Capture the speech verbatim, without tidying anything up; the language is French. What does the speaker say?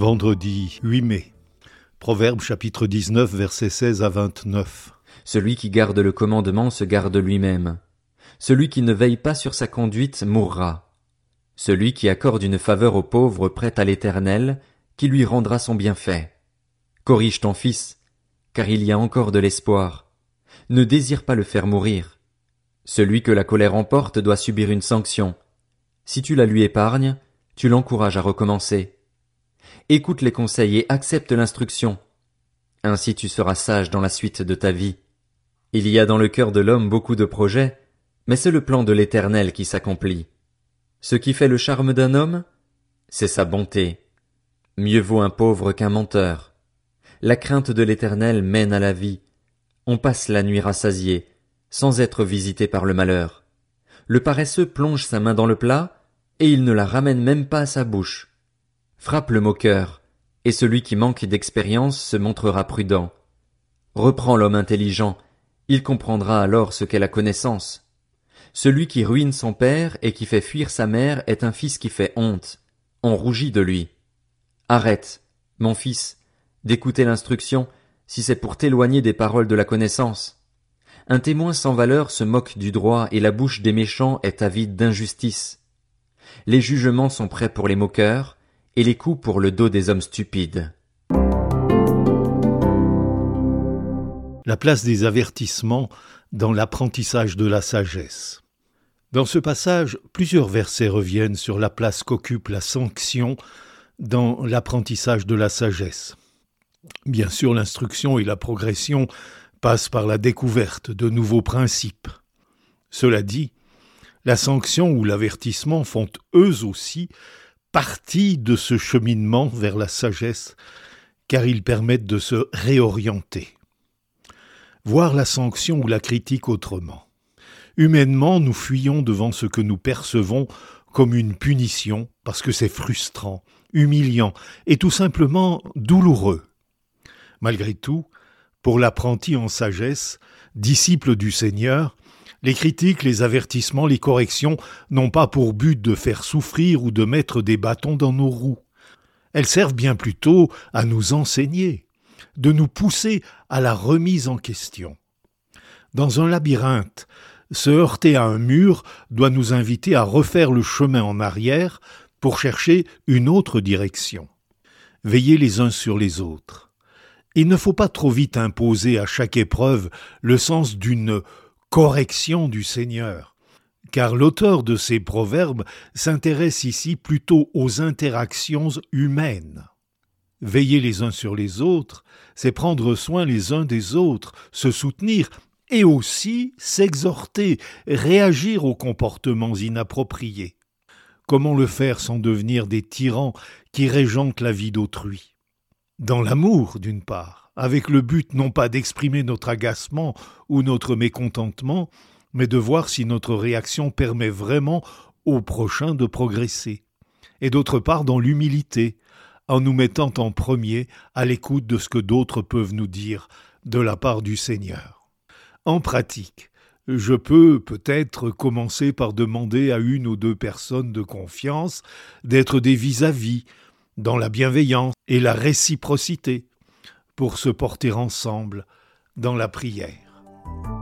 Vendredi huit mai. Proverbe chapitre dix-neuf, versets seize à vingt-neuf. Celui qui garde le commandement se garde lui-même. Celui qui ne veille pas sur sa conduite mourra. Celui qui accorde une faveur au pauvre prête à l'Éternel, qui lui rendra son bienfait. Corrige ton fils, car il y a encore de l'espoir. Ne désire pas le faire mourir. Celui que la colère emporte doit subir une sanction. Si tu la lui épargnes, tu l'encourages à recommencer. Écoute les conseils et accepte l'instruction. Ainsi tu seras sage dans la suite de ta vie. Il y a dans le cœur de l'homme beaucoup de projets, mais c'est le plan de l'Éternel qui s'accomplit. Ce qui fait le charme d'un homme, c'est sa bonté. Mieux vaut un pauvre qu'un menteur. La crainte de l'Éternel mène à la vie. On passe la nuit rassasié, sans être visité par le malheur. Le paresseux plonge sa main dans le plat, et il ne la ramène même pas à sa bouche. Frappe le moqueur, et celui qui manque d'expérience se montrera prudent. Reprends l'homme intelligent, il comprendra alors ce qu'est la connaissance. Celui qui ruine son père et qui fait fuir sa mère est un fils qui fait honte. On rougit de lui. Arrête, mon fils, d'écouter l'instruction, si c'est pour t'éloigner des paroles de la connaissance. Un témoin sans valeur se moque du droit et la bouche des méchants est avide d'injustice. Les jugements sont prêts pour les moqueurs, et les coups pour le dos des hommes stupides. La place des avertissements dans l'apprentissage de la sagesse. Dans ce passage, plusieurs versets reviennent sur la place qu'occupe la sanction dans l'apprentissage de la sagesse. Bien sûr, l'instruction et la progression passent par la découverte de nouveaux principes. Cela dit, la sanction ou l'avertissement font eux aussi partie de ce cheminement vers la sagesse, car ils permettent de se réorienter. Voir la sanction ou la critique autrement. Humainement, nous fuyons devant ce que nous percevons comme une punition, parce que c'est frustrant, humiliant et tout simplement douloureux. Malgré tout, pour l'apprenti en sagesse, disciple du Seigneur, les critiques, les avertissements, les corrections n'ont pas pour but de faire souffrir ou de mettre des bâtons dans nos roues. Elles servent bien plutôt à nous enseigner, de nous pousser à la remise en question. Dans un labyrinthe, se heurter à un mur doit nous inviter à refaire le chemin en arrière pour chercher une autre direction. Veiller les uns sur les autres. Il ne faut pas trop vite imposer à chaque épreuve le sens d'une correction du Seigneur, car l'auteur de ces proverbes s'intéresse ici plutôt aux interactions humaines. Veiller les uns sur les autres, c'est prendre soin les uns des autres, se soutenir et aussi s'exhorter, réagir aux comportements inappropriés. Comment le faire sans devenir des tyrans qui régentent la vie d'autrui ? Dans l'amour, d'une part, avec le but non pas d'exprimer notre agacement ou notre mécontentement, mais de voir si notre réaction permet vraiment au prochain de progresser. Et d'autre part, dans l'humilité, en nous mettant en premier à l'écoute de ce que d'autres peuvent nous dire de la part du Seigneur. En pratique, je peux peut-être commencer par demander à une ou deux personnes de confiance d'être des vis-à-vis, dans la bienveillance et la réciprocité, pour se porter ensemble dans la prière.